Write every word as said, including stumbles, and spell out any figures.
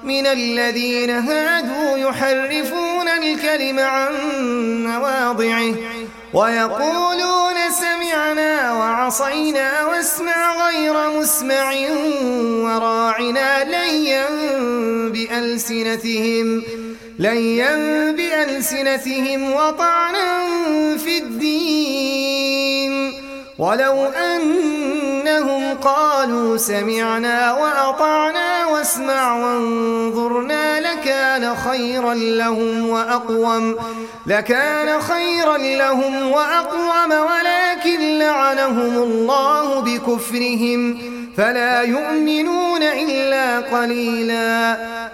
من الذين هادوا يحرفون الكلم عن مواضعه ويقولون سمعنا وعصينا واسمع غير مسمع وراعنا ليا بألسنتهم ليا بألسنتهم وطعنا في الدين ولو أنهم قالوا سمعنا وأطعنا واسمع وانظرنا لكان خيرا لهم وأقوم لكان خيرا لهم وأقوم ولكن لعنهم الله بكفرهم فلا يؤمنون إلا قليلا.